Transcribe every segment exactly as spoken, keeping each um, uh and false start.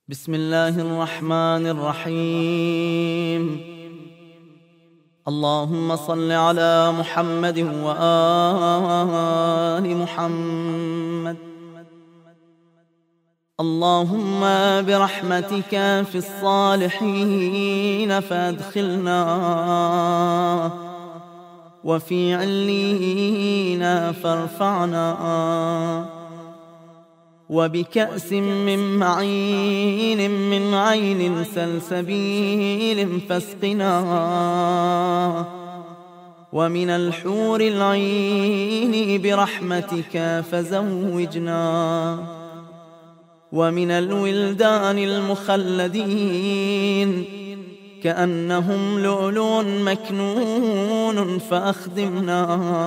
بسم الله الرحمن الرحيم. اللهم صل على محمد وآل محمد. اللهم برحمتك في الصالحين فادخلنا، وفي عليين فارفعنا، وبكأس من معين من عين سلسبيل فاسقنا، ومن الحور العين برحمتك فزوجنا، ومن الولدان المخلدين كأنهم لؤلؤ مكنون فأخدمنا،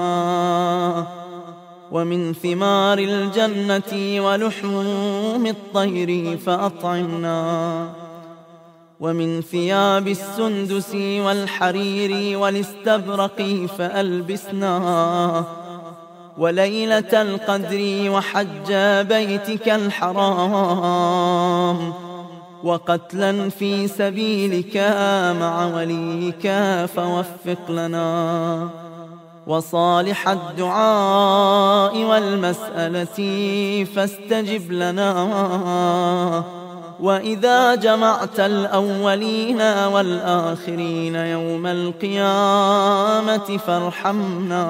ومن ثمار الجنة ولحوم الطير فأطعمنا، ومن ثياب السندس والحرير والاستبرق فألبسنا، وليلة القدر وحج بيتك الحرام، وقتلا في سبيلك مع وليك فوفق لنا، وصالح الدعاء والمسألة فاستجب لنا، وإذا جمعت الأولين والآخرين يوم القيامة فارحمنا،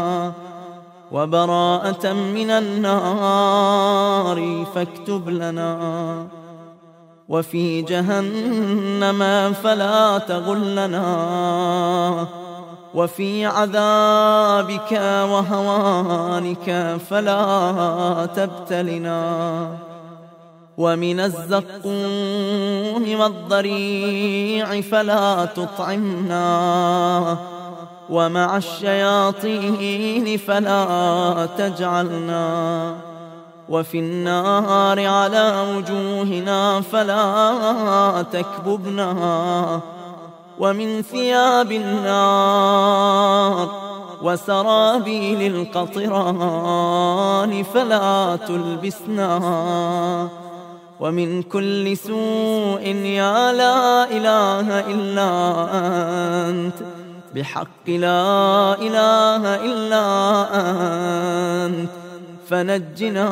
وبراءة من النار فاكتب لنا، وفي جهنم فلا تغلنا، وفي عذابك وهوانك فلا تبتلنا، ومن الزقوم والضريع فلا تطعمنا، ومع الشياطين فلا تجعلنا، وفي النار على وجوهنا فلا تكببنا، ومن ثياب النار وسرابيل القطران فلا تلبسنا، ومن كل سوء يا لا إله إلا أنت بحق لا إله إلا أنت فنجنا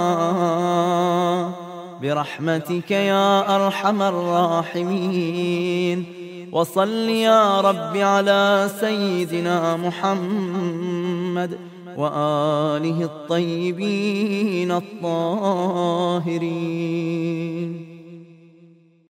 برحمتك يا أرحم الراحمين. وصل يا رب على سيدنا محمد وآله الطيبين الطاهرين.